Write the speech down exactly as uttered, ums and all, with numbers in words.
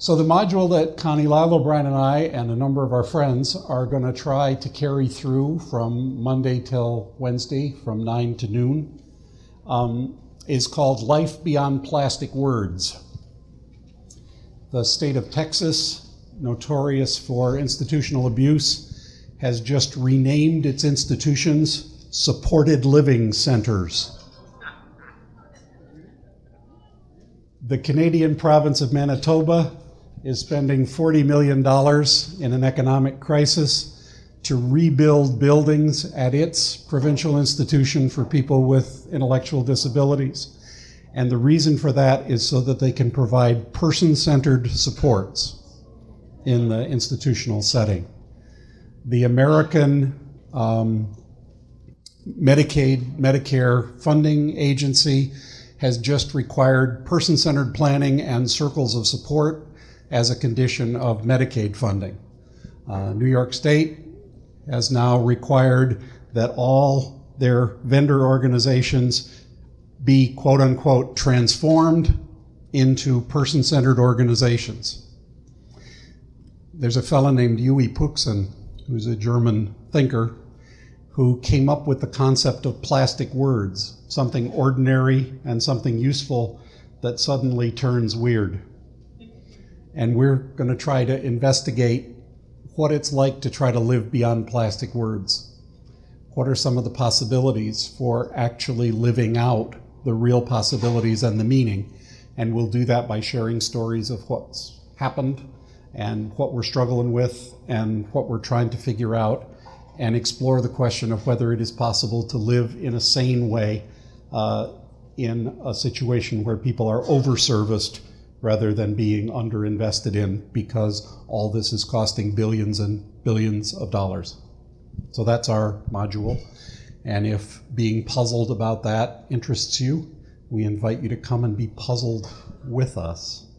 So the module that Connie Lyle-O'Brien and I and a number of our friends are going to try to carry through from Monday till Wednesday from nine to noon um, is called Life Beyond Plastic Words. The state of Texas, notorious for institutional abuse, has just renamed its institutions Supported Living Centers. The Canadian province of Manitoba is spending forty million dollars in an economic crisis to rebuild buildings at its provincial institution for people with intellectual disabilities. And the reason for that is so that they can provide person-centered supports in the institutional setting. The American um, Medicaid, Medicare funding agency has just required person-centered planning and circles of support as a condition of Medicaid funding. Uh, New York State has now required that all their vendor organizations be quote-unquote transformed into person-centered organizations. There's a fellow named Uwe Puchsen, who's a German thinker, who came up with the concept of plastic words, something ordinary and something useful that suddenly turns weird. And we're going to try to investigate what it's like to try to live beyond plastic words. What are some of the possibilities for actually living out the real possibilities and the meaning? And we'll do that by sharing stories of what's happened and what we're struggling with and what we're trying to figure out, and explore the question of whether it is possible to live in a sane way uh, in a situation where people are over-serviced rather than being underinvested in, because all this is costing billions and billions of dollars. So that's our module. And if being puzzled about that interests you, we invite you to come and be puzzled with us.